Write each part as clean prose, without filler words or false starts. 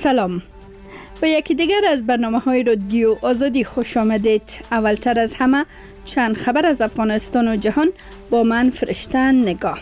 سلام. به یکی دیگر از برنامه‌های رادیو آزادی خوش آمدید. اولتر از همه چند خبر از افغانستان و جهان با من فرشته نگاه.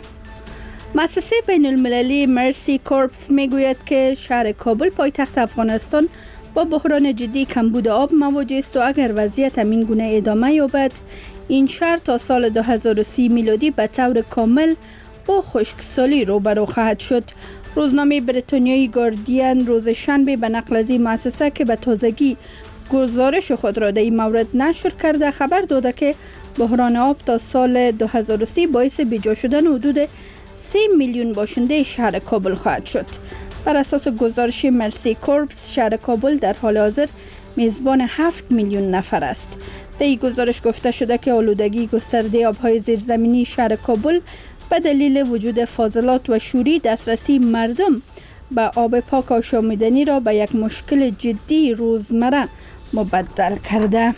مؤسسه بین المللی مرسی کورپس میگوید که شهر کابل پایتخت افغانستان با بحران جدی کمبود آب مواجه است و اگر وضعیت همین گونه ادامه یابد این شهر تا سال 2030 میلادی به طور کامل با خشکسالی روبرو خواهد شد. روزنامه بریتانیایی گاردین روز شنبه به نقل از این مؤسسه که به تازگی گزارش خود را در این مورد نشر کرده خبر داده که بحران آب تا سال 2030 باعث بیجا شدن حدود 3 میلیون باشنده شهر کابل خواهد شد. بر اساس گزارش مرسی کورپس شهر کابل در حال حاضر میزبان 7 میلیون نفر است. در این گزارش گفته شده که آلودگی گسترده آبهای زیرزمینی شهر کابل به دلیل وجود فاضلات و شوری دسترسی مردم به آب پاک آشامیدنی را به یک مشکل جدی روزمره مبدل کرده.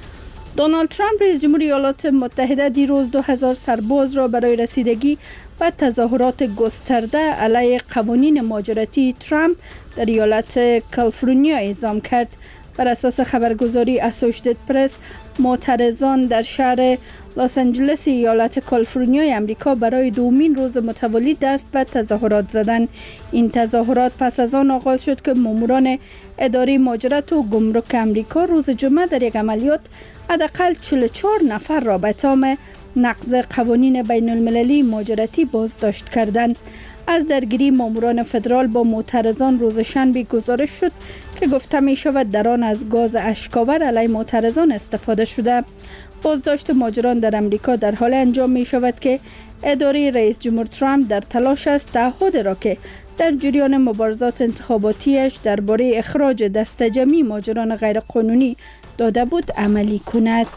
دونالد ترامپ رئیس جمهور ایالات متحده دیروز 2000 سرباز را برای رسیدگی به تظاهرات گسترده علیه قوانین مهاجرتی ترامپ در ایالت کالیفرنیا اعزام کرد. بر اساس خبرگزاری اسوشیتد پرس معترضان در شهر لس آنجلس ایالت کالیفرنیا امریکا برای دومین روز متوالی دست به تظاهرات زدند. این تظاهرات پس از آن آغاز شد که ماموران اداره مهاجرت و گمرک امریکا روز جمعه در یک عملیات حداقل 44 نفر را به اتهام نقض قوانین بین المللی مهاجرتی بازداشت کردند. از درگیری ماموران فدرال با معترضان روز شنبه گزارش شد که گفته می شود در آن از گاز اشک‌آور علیه معترضان استفاده شده. بازداشت مهاجران در امریکا در حال انجام می شود که اداره رئیس جمهور ترامپ در تلاش است تعهد را که در جریان مبارزات انتخاباتیش درباره اخراج دسته جمعی مهاجران غیرقانونی داده بود عملی کند.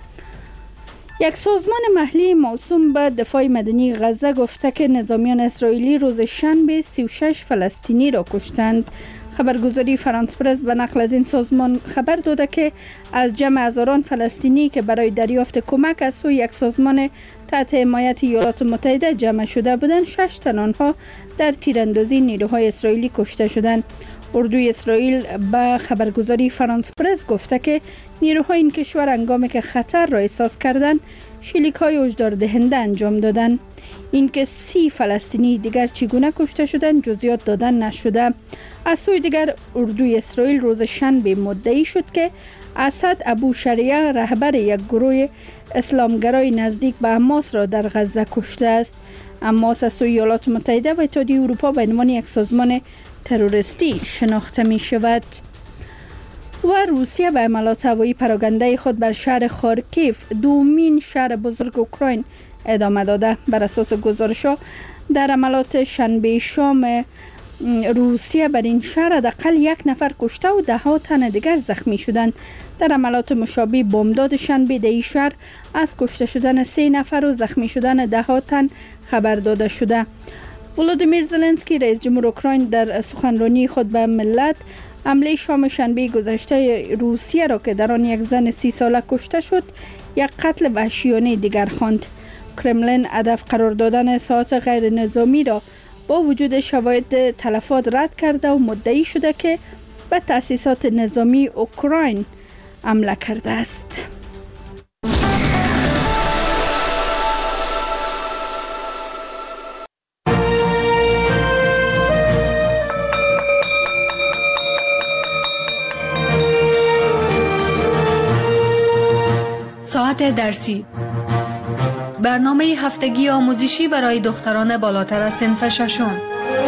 یک سازمان محلی موسوم به دفاع مدنی غزه گفته که نظامیان اسرائیلی روز شنبه 36 فلسطینی را کشتند. خبرگزاری فرانس پرس به نقل از این سازمان خبر داده که از جمع هزاران فلسطینی که برای دریافت کمک از سوی یک سازمان تحت حمایت ایالات متحده جمع شده بودند 6 تن آنها در تیراندازی نیروهای اسرائیلی کشته شدند. اردوی اسرائیل به خبرگزاری فرانس پرس گفته که نیروهای این کشور هنگامی که خطر را احساس کردند شلیک‌های هشدار دهنده انجام دادند. اینکه 30 فلسطینی دیگر چگونه کشته شدند جزئیات دادن نشده. از سوی دیگر اردوی اسرائیل روز شنبه مدعی شد که اسد ابو شریعه رهبر یک گروه اسلامگرای نزدیک به حماس را در غزه کشته است. حماس از سوی ایالات متحده و اتحادیه اروپا به عنوان یک سازمان تروریستی شناخته می شود. و روسیه به حملات هوایی پراکنده خود بر شهر خارکیف دومین شهر بزرگ اوکراین ادامه داده. بر اساس گزارش‌ها در حملات شنبه شام روسیه بر این شهر حداقل 1 نفر کشته و 10 تن دیگر زخمی شدند. در حملات مشابه بمبداد شنبه در این شهر از کشته شدن 3 نفر و زخمی شدن 10 تن خبر داده شده. ولودیمیر زلنسکی رئیس جمهور اوکراین در سخنرانی خود به ملت حمله شام شنبه گذشته روسیه را که در آن یک زن 30 ساله کشته شد یک قتل وحشیانه دیگر خواند. کرملین هدف قرار دادن ساعات غیر نظامی را با وجود شواهد تلفات رد کرده و مدعی شده که به تأسیسات نظامی اوکراین حمله کرده است. ساعت درسی، برنامه هفتگی آموزشی برای دختران بالاتر از صنف ششم.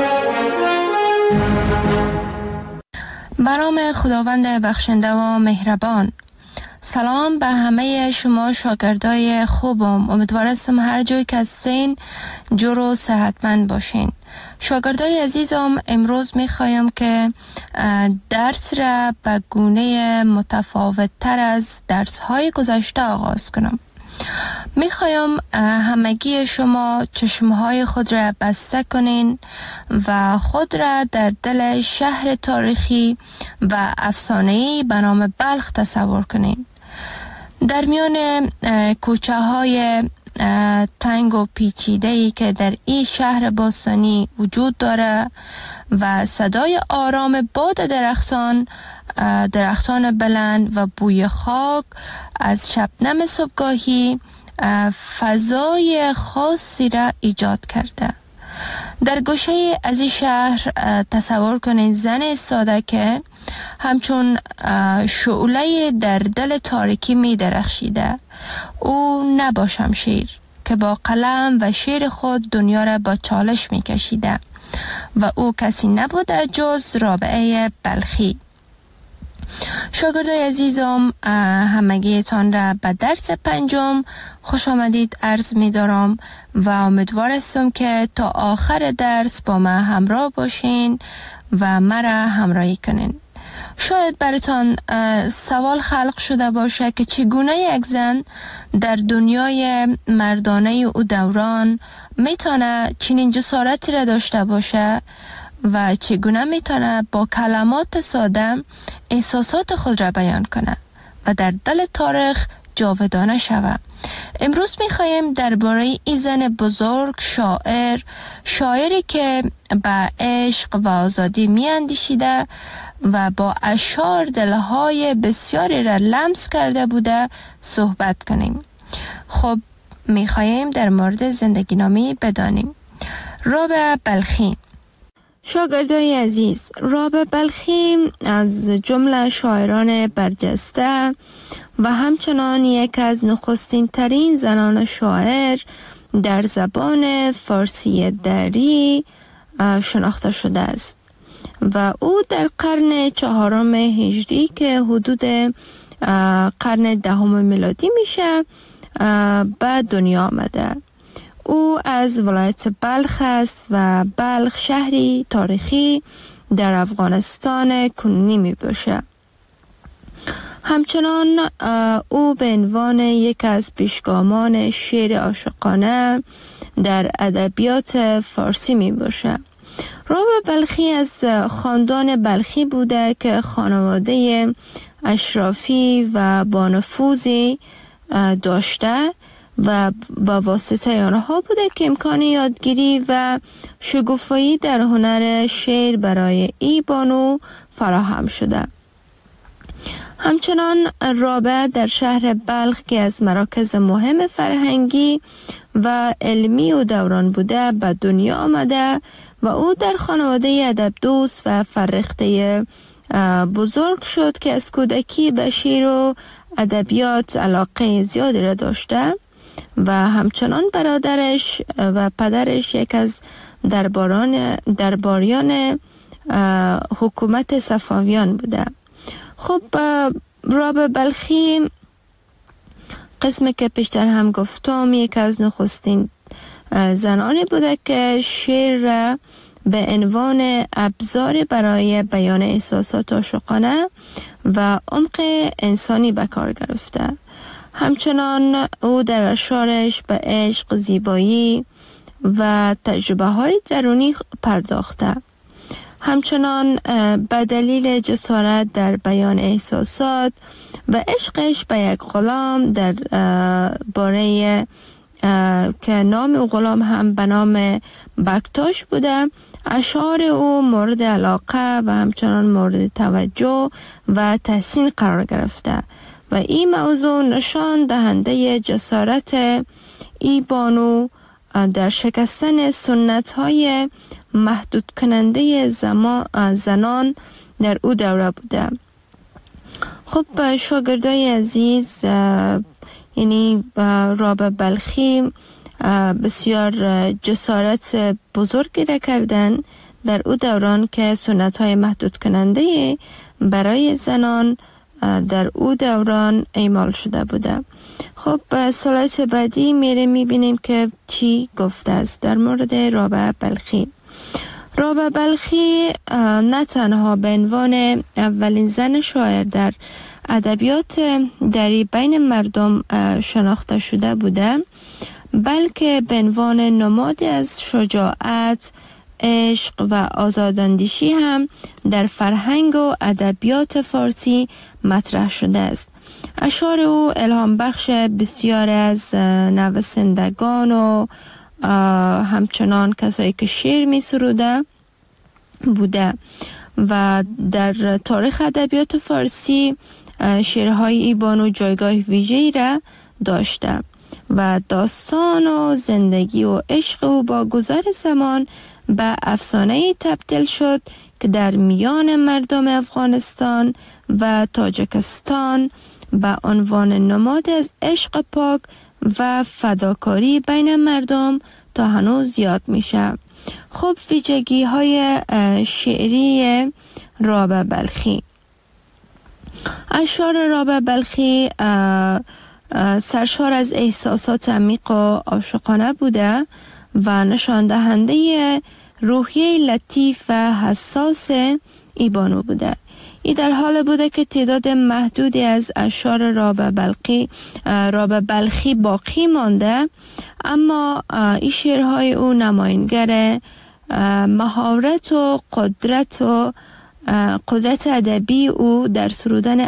به نام خداوند بخشنده و مهربان. سلام به همه شما شاگردای خوبم. امیدوارم هر جای که هستین جور و صحتمند باشین. شاگردای عزیزم، امروز میخوایم که درس را به گونه متفاوت تر از درس های گذشته آغاز کنم. میخوایم همگی شما چشمهای خود را بسته کنین و خود را در دل شهر تاریخی و افسانه‌ای به نام بلخ تصور کنین. در میان کوچه های تنگ و پیچیده‌ای که در این شهر باستانی وجود داره و صدای آرام باد درختان بلند و بوی خاک از شبنم صبحگاهی فضای خاصی را ایجاد کرده. در گوشه از این شهر تصور کنید زن ایستاده که همچون شعله در دل تاریکی می درخشیده. او نه با شمشیر که با قلم و شعر خود دنیا را با چالش می کشیده و او کسی نبوده جز رابعه بلخی. شاگردای عزیزم، همگیتان را به درس 5 خوش آمدید عرض می دارم و امیدوار هستم که تا آخر درس با من همراه باشین و مرا همراهی کنین. شاید براتان سوال خلق شده باشه که چگونه یک زن در دنیای مردانه او دوران میتونه چنین جسارتی را داشته باشه و چگونه میتونه با کلمات ساده احساسات خود را بیان کنه و در دل تاریخ جاودانه شود. امروز میخوایم درباره این زن بزرگ شاعری که به عشق و آزادی میاندیشیده و با اشعار دلهای بسیاری را لمس کرده بوده صحبت کنیم. خب میخوایم در مورد زندگی نامی بدانیم. رابعه بلخی. شاگردای عزیز، رابعه بلخی از جمله شاعران برجسته و همچنان یک از نخستین ترین زنان شاعر در زبان فارسی دری شناخته شده است و او در قرن 4 هجری که حدود قرن 10 میلادی میشه به دنیا آمده. او از ولایت بلخ است و بلخ شهری تاریخی در افغانستان کنونی می باشه. همچنان او به عنوان یک از پیشگامان شعر عاشقانه در ادبیات فارسی می باشه. رابعه بلخی از خاندان بلخی بوده که خانواده اشرافی و با نفوذی داشته و با واسطه آنها بوده که امکان یادگیری و شگوفایی در هنر شعر برای ای بانو فراهم شده. همچنان رابعه در شهر بلخ که از مراکز مهم فرهنگی و علمی و دوران بوده به دنیا آمده و او در خانواده ادب دوست و فرهیخته بزرگ شد که از کودکی به شعر و ادبیات علاقه زیادی را داشته و همچنان برادرش و پدرش یک از درباریان حکومت صفویان بوده. خب رابعه بلخی قسمی که پیشتر هم گفتم یک از نخستین زنانی بوده که شعر را به عنوان ابزار برای بیان احساسات عاشقانه و عمق انسانی به کار گرفته. همچنان او در اشعارش به عشق، زیبایی و تجربه های درونی پرداخته. همچنان به دلیل جسارت در بیان احساسات و عشقش به یک غلام در باره که نام او غلام هم به نام بکتاش بوده، اشعار او مورد علاقه و همچنان مورد توجه و تحسین قرار گرفته و این موضوع نشان دهنده جسارت ای بانو در شکستن سنت های محدود کننده زنان در او دوره بوده. خب شاگردای عزیز، یعنی رابعه بلخی بسیار جسارت بزرگی را کردن در او دوران که سنت های محدود کننده برای زنان در او دوران اعمال شده بوده. خب سلایت بعدی میبینیم که چی گفته است در مورد رابعه بلخی. رابعه بلخی نه تنها به عنوان اولین زن شاعر در ادبیات دری بین مردم شناخته شده بوده، بلکه به عنوان نمادی از شجاعت، عشق و آزاداندیشی هم در فرهنگ و ادبیات فارسی مطرح شده است. اشعار او الهام بخش بسیار از نویسندگان و همچنان کسایی که شعر می سروده بوده و در تاریخ ادبیات فارسی شعرهای ای بانو جایگاه ویژه‌ای را داشته و داستان و زندگی و عشق او با گذر زمان به افسانه‌ای تبدیل شد که در میان مردم افغانستان و تاجیکستان به عنوان نماد از عشق پاک و فداکاری بین مردم تا هنوز یاد میشه. خب ویژگی های شعری رابعه بلخی. اشعار رابعه بلخی سرشار از احساسات عمیق و عاشقانه بوده و نشان دهنده روحیه لطیف و حساس ای بانو بوده. ای در حال بوده که تعداد محدودی از اشعار رابعه بلخی باقی مانده، اما این شعرهای او نماینگر مهارت و قدرت ادبی او در سرودن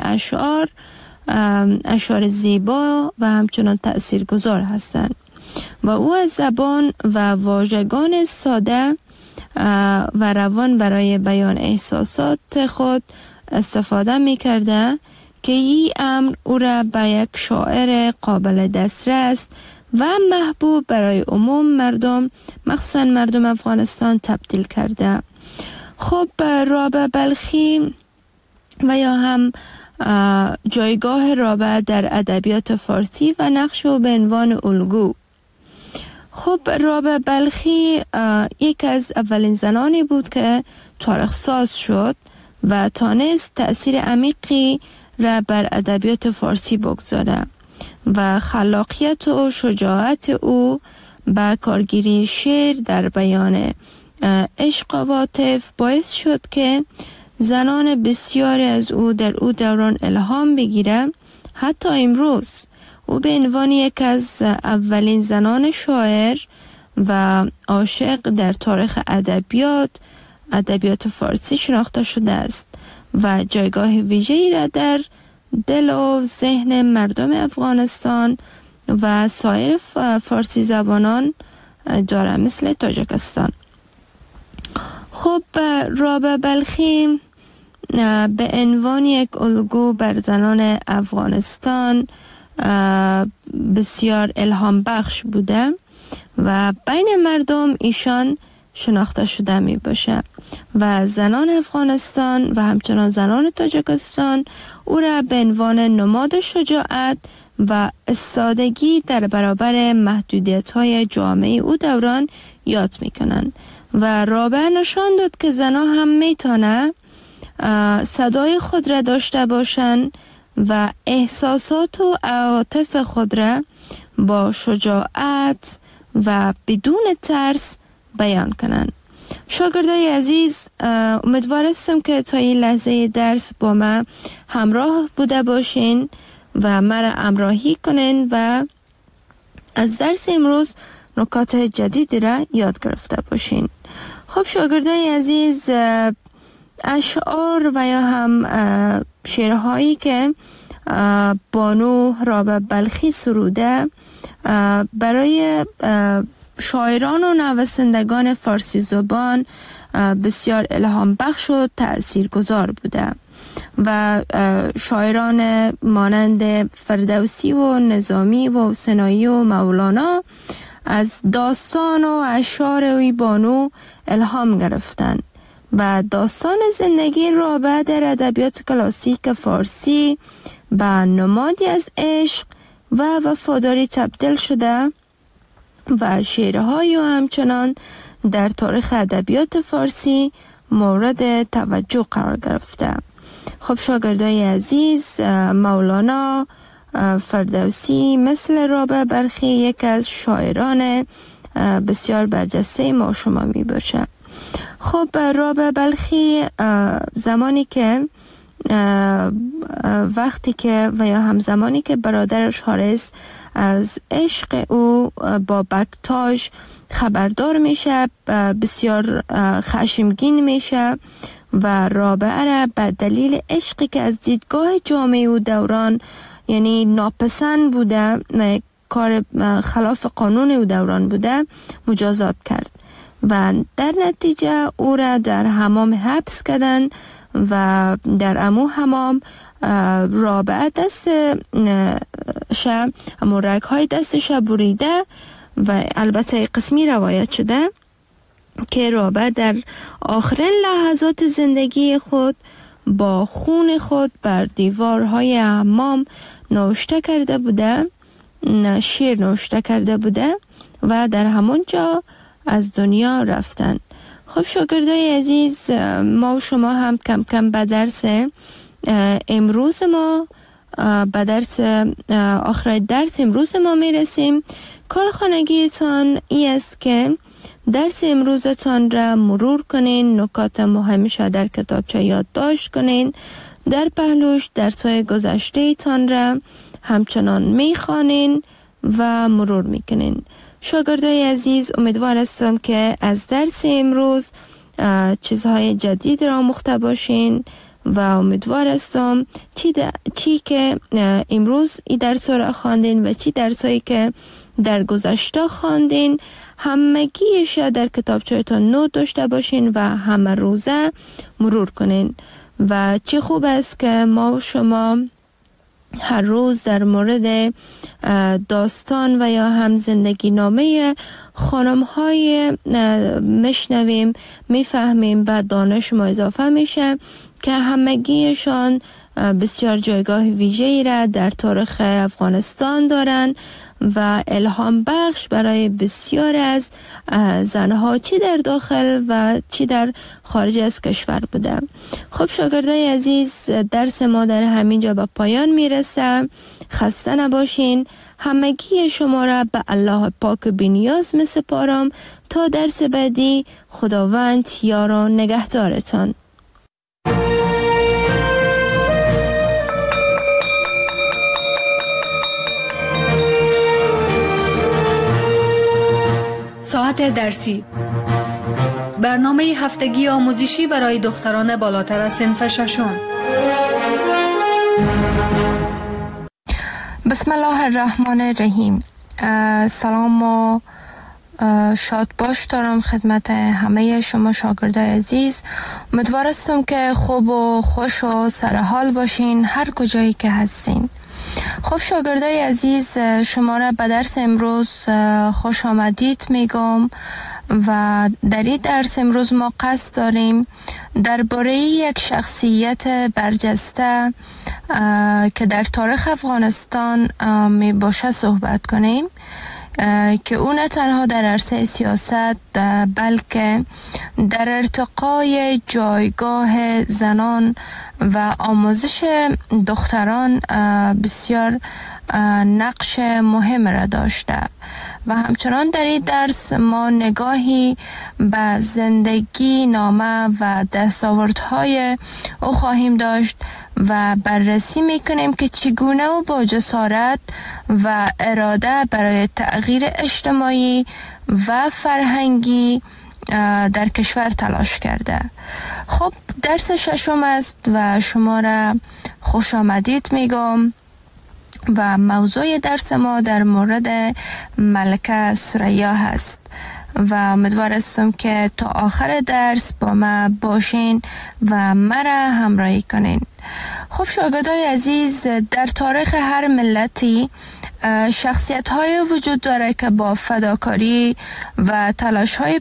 اشعار زیبا و همچنان تأثیرگذار هستند و او از زبان و واژگان ساده و روان برای بیان احساسات خود استفاده می کرده که این امر او را به یک شاعر قابل دسترس و محبوب برای عموم مردم، مخصوصا مردم افغانستان، تبدیل کرده. خب رابعه بلخی و یا هم جایگاه رابعه در ادبیات فارسی و نقش او به عنوان الگو. خب رابعه بلخی یک از اولین زنانی بود که تاریخ ساز شد و تانست تأثیر عمیقی را بر ادبیات فارسی بگذاره و خلاقیت و شجاعت او با کارگیری شعر در بیان عشق و عاطفه باعث شد که زنان بسیاری از او در او دوران الهام بگیره. حتی امروز او به عنوان یک از اولین زنان شاعر و عاشق در تاریخ ادبیات فارسی شناخته شده است و جایگاه ویژه‌ای را در دل و ذهن مردم افغانستان و سایر فارسی زبانان داره، مثل تاجیکستان. خب رابعه بلخی به عنوان یک الگو بر زنان افغانستان بسیار الهام بخش بوده و بین مردم ایشان شناخته شده می باشه و زنان افغانستان و همچنان زنان تاجیکستان او را به عنوان نماد شجاعت و استادگی در برابر محدودیت‌های جامعه او دوران یاد می‌کنند و رابعه نشان داد که زنان هم میتونه صدای خود را داشته باشند و احساسات و عواطف خود را با شجاعت و بدون ترس بیان کنند. شاگردای عزیز، امیدوار هستم که تا این لحظه درس با من همراه بوده باشین و مرا همراهی کنین و از درس امروز نکات جدیدی را یاد گرفته باشین. خب شاگردای عزیز، اشعار و یا هم شعرهایی که بانو رابعه بلخی سروده برای شاعران و نویسندگان فارسی زبان بسیار الهام بخش و تأثیر گذار بوده و شاعران مانند فردوسی و نظامی و سنایی و مولانا از داستان و اشعار ای بانو الهام گرفتن و داستان زندگی رابعه در ادبیات کلاسیک فارسی به نمادی از عشق و وفاداری تبدیل شده و شعرهای او همچنان در تاریخ ادبیات فارسی مورد توجه قرار گرفته. خب شاگردای عزیز، مولانا، فردوسی مثل رابعه بلخی یک از شاعران بسیار برجسته ما شما می باشه. خب رابعه بلخی وقتی که و یا همزمانی که برادرش حارث از عشق او با بکتاژ خبردار میشه، بسیار خشمگین میشه و رابعه را به دلیل عشقی که از دیدگاه جامعه او دوران یعنی ناپسند بوده و کار خلاف قانون او دوران بوده مجازات کرد و در نتیجه او را در حمام حبس کردن و در امو حمام رابعه دست رگ های دستش بریده و البته قسمی روایت شده که رابعه در آخرین لحظات زندگی خود با خون خود بر دیوارهای حمام نوشته کرده بوده، شعر نوشته کرده بوده و در همون جا از دنیا رفتن. خب شاگردای عزیز، ما و شما هم کم کم به درس امروز ما به درس آخر درس امروز ما میرسیم. کار خانگیتان ای است که درس امروزتان را مرور کنین، نکات مهمش در کتابچه یادداشت کنین، در پهلوش درس‌های گذشته تان را همچنان میخوانین و مرور میکنین. شاگردای عزیز، امیدوار هستم که از درس امروز چیزهای جدید را آموخته باشین و امیدوار هستم چی که امروز این درس را خواندین و چی درسایی که در گذشته خواندین همگیش در کتابچه‌تان نوت داشته باشین و همه روزه مرور کنین. و چه خوب است که ما و شما هر روز در مورد داستان و یا هم زندگی نامه خانم های میشنویم، میفهمیم و دانش ما اضافه میشه که همگیشان بسیار جایگاه ویژه‌ای را در تاریخ افغانستان دارن و الهام بخش برای بسیار از زنها چی در داخل و چی در خارج از کشور بوده. خب شاگردای عزیز، درس ما در همینجا به پایان میرسه. خسته نباشین. همگی شما را به الله پاک بی‌نیاز میسپارم تا درس بعدی. خداوند یار و نگهدارتان. ساعت درسی، برنامه هفتگی آموزشی برای دختران بالاتر از صنف ششم. بسم الله الرحمن الرحیم. سلام و شاد باش دارم خدمت همه شما شاگردای عزیز. امیدوار هستم که خوب و خوش و سرحال باشین هر کجایی که هستین. خب شاگردای عزیز، شما را به درس امروز خوش آمدید میگم و در این درس امروز ما قصد داریم درباره یک شخصیت برجسته که در تاریخ افغانستان می باشه صحبت کنیم که او نه تنها در عرصه سیاست بلکه در ارتقای جایگاه زنان و آموزش دختران بسیار نقش مهم را داشته و همچنان در این درس ما نگاهی به زندگی نامه و دستاوردهای او خواهیم داشت و بررسی میکنیم که چگونه او با جسارت و اراده برای تغییر اجتماعی و فرهنگی در کشور تلاش کرده. خب درس ششم است و شما را خوش آمدید میگم و موضوع درس ما در مورد ملکه ثریا هست و امیدوار هستم که تا آخر درس با ما باشین و مرا همراهی کنین. خب شاگردای عزیز، در تاریخ هر ملتی شخصیت های وجود داره که با فداکاری و تلاش های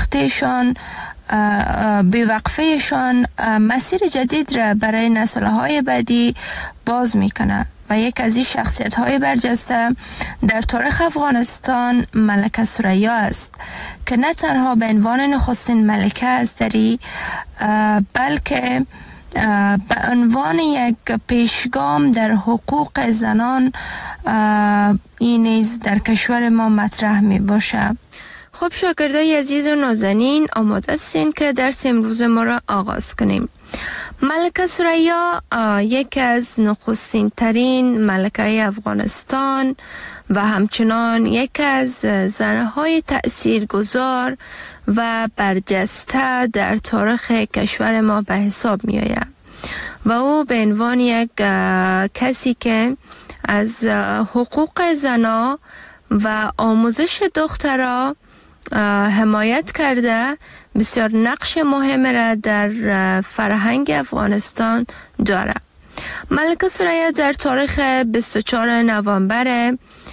بیوقفهشان مسیر جدید را برای نسل های بعدی باز میکنه و یک از این شخصیت های برجسته در تاریخ افغانستان ملکه ثریا است که نه تنها به عنوان نخستین ملکه استری بلکه به عنوان یک پیشگام در حقوق زنان این نیز در کشور ما مطرح می باشه. خب شاگردای عزیز و نازنین، آماده هستین که درس امروز ما را آغاز کنیم. ملکه ثریا یکی از نخستین ترین ملکه افغانستان و همچنان یکی از زنهای تأثیرگذار و برجسته در تاریخ کشور ما به حساب می آید و او به عنوان یک کسی که از حقوق زنا و آموزش دخترها حمایت کرده بسیار نقش مهم را در فرهنگ افغانستان داره. ملکه ثریا در تاریخ 24 نوامبر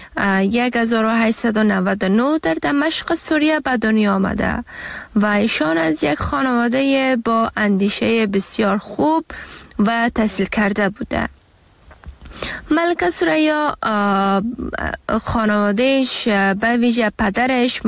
1899 در دمشق سوریه به دنیا آمده و ایشان از یک خانواده با اندیشه بسیار خوب و تحصیل کرده بوده. ملکه ثریا خانوادهش به ویژه پدرش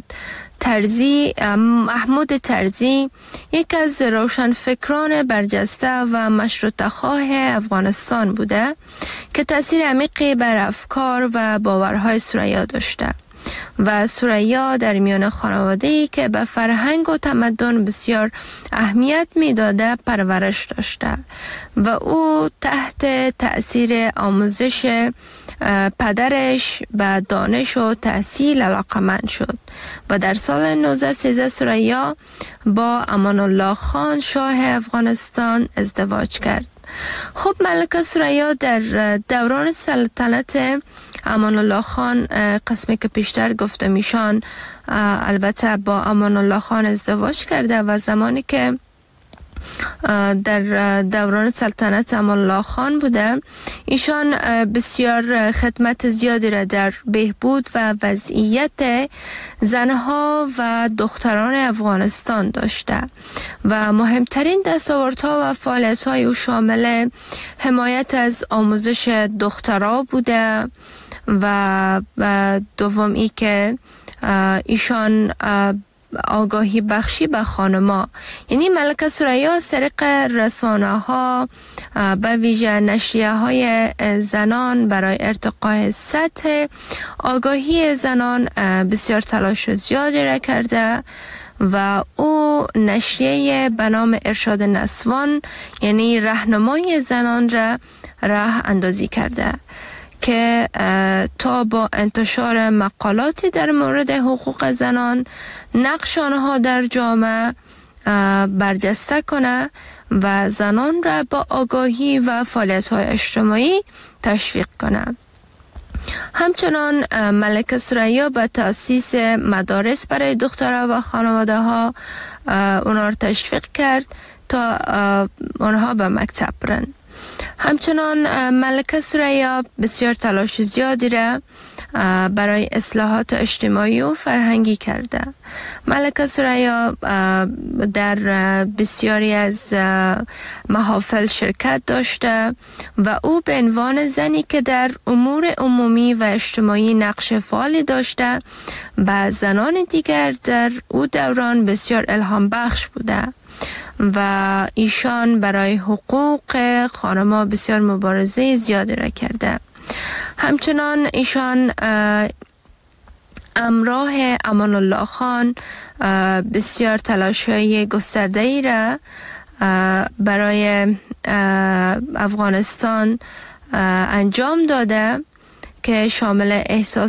محمود ترزی یک از روشنفکران برجسته و مشروطه خواه افغانستان بوده که تأثیر عمیقی بر افکار و باورهای ثریا داشته و ثریا در میان خانواده‌ای که به فرهنگ و تمدن بسیار اهمیت می‌داده پرورش داشته و او تحت تأثیر آموزش پدرش به دانش و تحصیل علاقمند شد و در سال 1913 ثریا با امان الله خان شاه افغانستان ازدواج کرد. خب ملکه ثریا در دوران سلطنت امان الله خان، قسمی که پیشتر گفتم ایشان البته با امان الله خان ازدواج کرده و زمانی که در دوران سلطنت امان الله خان بوده ایشان بسیار خدمت زیادی را در بهبود و وضعیت زنها و دختران افغانستان داشته و مهمترین دستاوردها و فعالیت‌های او شامل حمایت از آموزش دخترها بوده و دومی که ایشان آگاهی بخشی به خانما، یعنی ملکه ثریا از طریق رسانه ها به ویژه نشریه های زنان برای ارتقای سطح آگاهی زنان بسیار تلاش زیادی را کرده و او نشریه به نام ارشاد نسوان یعنی راهنمای زنان را راه اندازی کرده که تا با انتشار مقالاتی در مورد حقوق زنان نقش آنها در جامعه برجسته کنه و زنان را با آگاهی و فعالیت‌های اجتماعی تشویق کنه. همچنان ملکه ثریا به تأسیس مدارس برای دخترها و خانواده ها اونها را تشویق کرد تا آنها به مکتب برن. همچنان ملکه ثریا بسیار تلاش زیادی را برای اصلاحات اجتماعی و فرهنگی کرده. ملکه ثریا در بسیاری از محافل شرکت داشته و او به عنوان زنی که در امور عمومی و اجتماعی نقش فعالی داشته و زنان دیگر در او دوران بسیار الهام بخش بوده و ایشان برای حقوق خانم‌ها بسیار مبارزه زیادی را کرده. همچنان ایشان همراه امان الله خان بسیار تلاش‌های گسترده‌ای را برای افغانستان انجام داده که شامل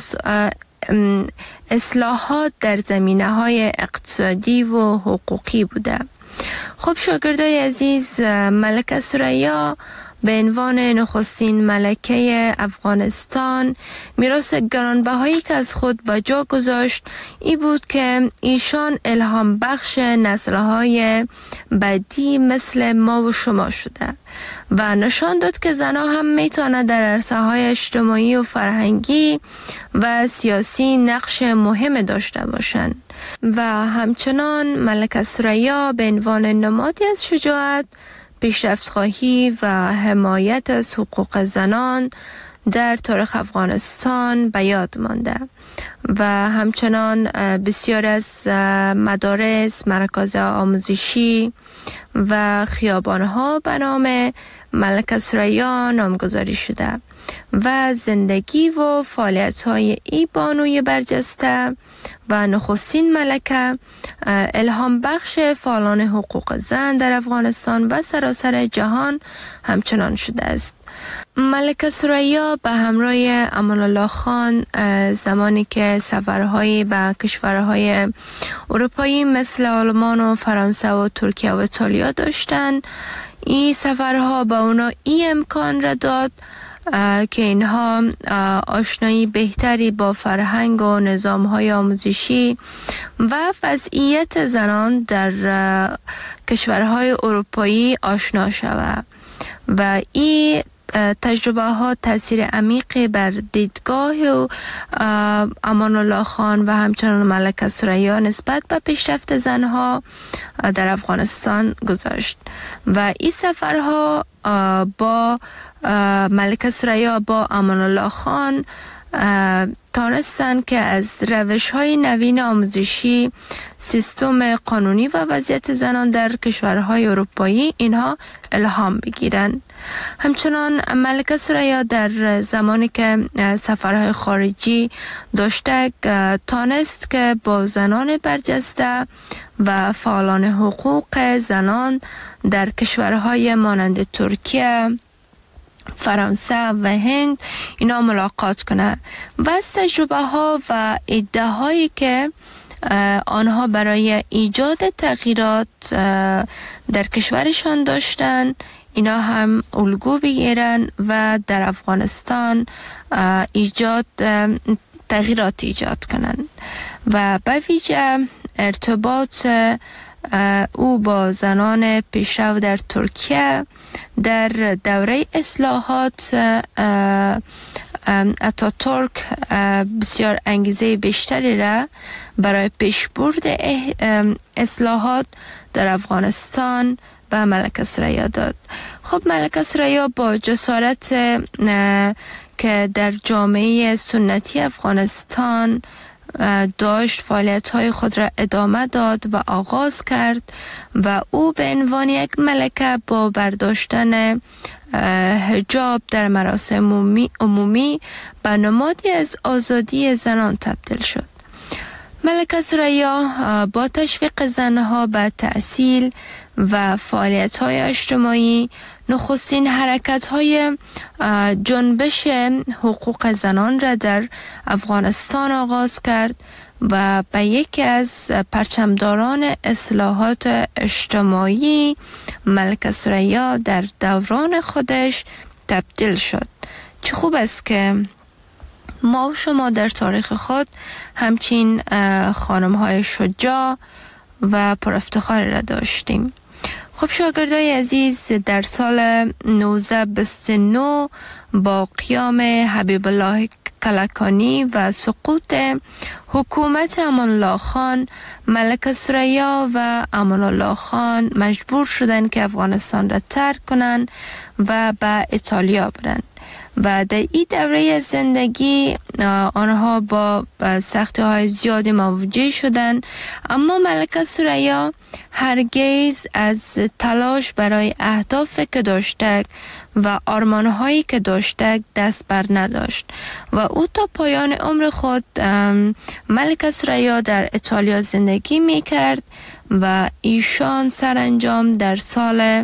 اصلاحات در زمینه‌های اقتصادی و حقوقی بوده. خب شاگردای عزیز، ملکه ثریا به عنوان نخستین ملکه افغانستان میراث گرانبهایی که از خود به جا گذاشت این بود که ایشان الهام بخش نسل‌های بعدی مثل ما و شما شده و نشان داد که زنها هم میتونه در عرصه‌های اجتماعی و فرهنگی و سیاسی نقش مهم داشته باشند و همچنان ملکه ثریا به عنوان نمادی از شجاعت، پیشرفت‌خواهی و حمایت از حقوق زنان در تاریخ افغانستان به یاد مانده و همچنان بسیار از مدارس، مراکز آموزشی و خیابان‌ها به نام ملکه ثریا نامگذاری شده و زندگی و فعالیت‌های ای بانوی برجسته و نخستین ملکه الهام بخش فعالان حقوق زن در افغانستان و سراسر جهان همچنان شده است. ملکه ثریا به همراه امان الله خان زمانی که سفرهایی به کشورهای اروپایی مثل آلمان و فرانسه و ترکیه و ایتالیا داشتند، این سفرها به اونا این امکان را داد که اینها آشنایی بهتری با فرهنگ و نظام‌های آموزشی و وضعیت زنان در کشورهای اروپایی آشنا شود و این تجربه ها تاثیر عمیقی بر دیدگاه و امان الله خان و همچنان ملکه ثریا نسبت به پیشرفت زنها در افغانستان گذاشت و این سفرها با ملکه ثریا با امان الله خان تانستن که از روش‌های نوین آموزشی، سیستم قانونی و وضعیت زنان در کشورهای اروپایی اینها الهام بگیرند. همچنان ملکه ثریا در زمانی که سفرهای خارجی داشته تانست که با زنان برجسته و فعالان حقوق زنان در کشورهای مانند ترکیه، فرانسه و هند اینا ملاقات کنه و از تجربه ها و ایده هایی که آنها برای ایجاد تغییرات در کشورشان داشتن اینا هم الگو بگیرن و در افغانستان تغییرات ایجاد کنن و به ویژه ارتباط او با زنان پیشرو در ترکیه در دوره اصلاحات اتاتورک بسیار انگیزه بیشتری را برای پیشبرد اصلاحات در افغانستان به ملکه ثریا داد. خب ملکه ثریا با جسارت که در جامعه سنتی افغانستان داشت فعالیت‌های خود را ادامه داد و آغاز کرد و او به عنوان یک ملکه با برداشتن حجاب در مراسم عمومی به نمادی از آزادی زنان تبدیل شد. ملکه ثریا با تشویق زنها به تحصیل و فعالیت‌های اجتماعی نخستین حرکت‌های جنبش حقوق زنان را در افغانستان آغاز کرد و به یکی از پرچمداران اصلاحات اجتماعی ملکه ثریا در دوران خودش تبدیل شد. چه خوب است که ما و شما در تاریخ خود همچین خانم‌های شجاع و پرافتخاری را داشتیم. خب شاگردای عزیز، در سال 1929 با قیام حبیب الله کلکانی و سقوط حکومت امان الله خان، ملکه ثریا و امان الله خان مجبور شدند که افغانستان را ترک کنند و به ایتالیا برند و در این دوره زندگی آنها با سختی‌های زیادی مواجه شدند، اما ملکه ثریا هرگز از تلاش برای اهدافی که داشته و آرمان‌هایی که داشته دست بر نداشت و او تا پایان عمر خود ملکه ثریا در ایتالیا زندگی می‌کرد و ایشان سرانجام در سال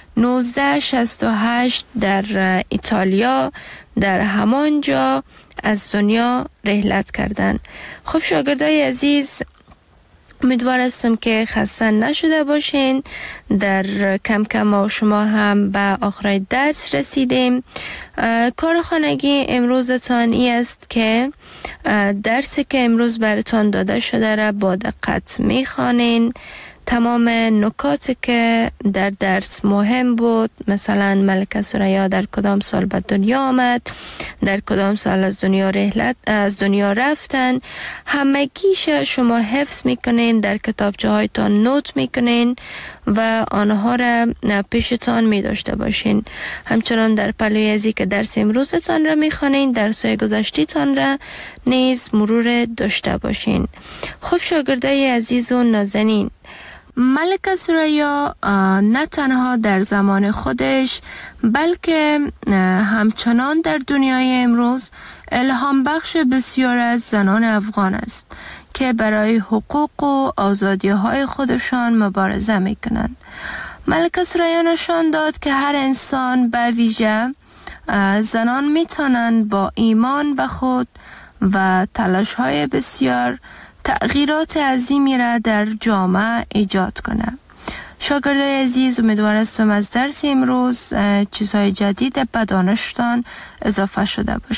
1968 در ایتالیا در همانجا از دنیا رحلت کردند. خب شاگردای عزیز، امیدوار هستم که خسته نشده باشین. در کم کم ما شما هم به آخر درس رسیدیم. کار خانگی امروزتان این است که درسی که امروز براتان داده شده را با دقت میخوانین. تمام نکاتی که در درس مهم بود، مثلا ملکه ثریا در کدام سال به دنیا آمد، در کدام سال از دنیا رفتن، همگیش شما حفظ میکنین، در کتابچه هایتان نوت میکنین و آنها را پیشتان میداشته باشین. همچنان در پلوی ازی که درس امروزتان را میخوانین، درس‌های گذشته‌تان را نیز مرور داشته باشین. خب شاگردای عزیز و نازنین، ملکه ثریا نه تنها در زمان خودش بلکه همچنان در دنیای امروز الهام بخش بسیار از زنان افغان است که برای حقوق و آزادی های خودشان مبارزه میکنند. ملکه ثریا نشان داد که هر انسان به ویژه زنان میتونند با ایمان به خود و تلاش های بسیار تغییرات عظیمی را در جامعه ایجاد کنه. شاگردای عزیز، امیدوارم از درس امروز چیزهای جدید به دانشتان اضافه شده باشه.